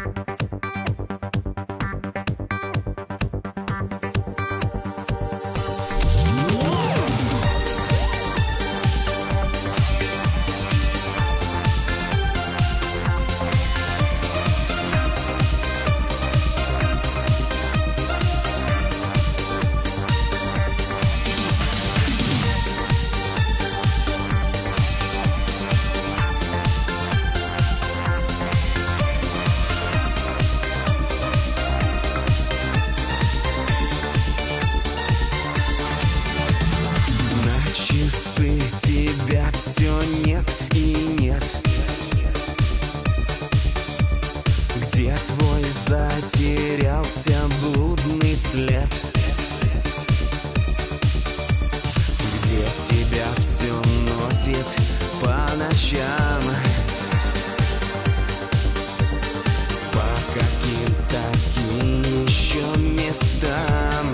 Тебя все нет и нет. Где твой затерялся блудный след? Где тебя все носит по ночам? По каким таким еще местам?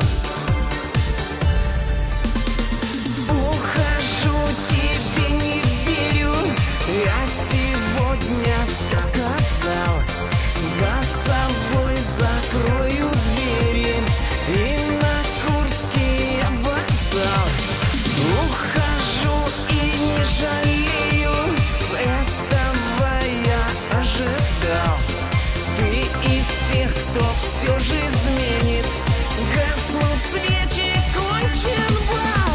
Тебе не верю, я сегодня все сказал. За собой закрою двери и на Курский вокзал. Ухожу и не жалею, этого я ожидал. Ты из тех, кто все же изменит. Гаснут свечи, кончен бал.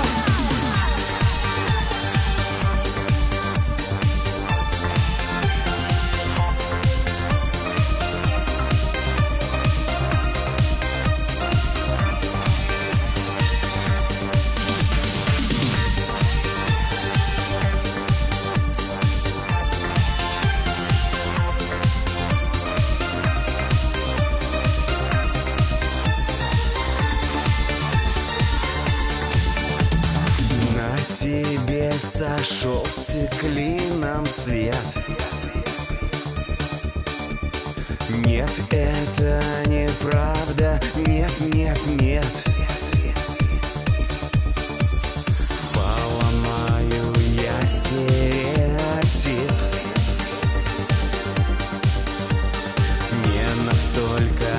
Тебе сошелся клином свет. Нет, это неправда. Нет, нет, нет. Поломаю я стереотип. Не настолько